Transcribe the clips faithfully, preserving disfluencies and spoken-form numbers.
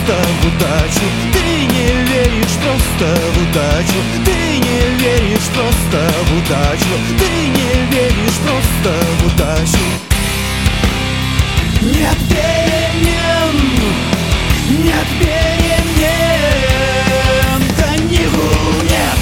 просто в удачу, ты не веришь просто в удачу, ты не веришь просто в удачу, ты не веришь просто в удачу. Нет перемен, нет перемен, каникул нет.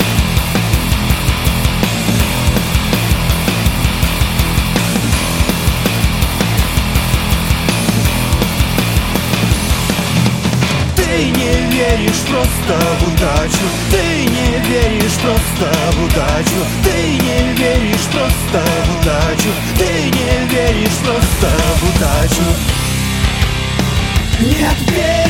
Ты не веришь просто в удачу, ты не веришь просто в удачу, ты не веришь просто в удачу, ты не веришь просто в удачу. Нет веры.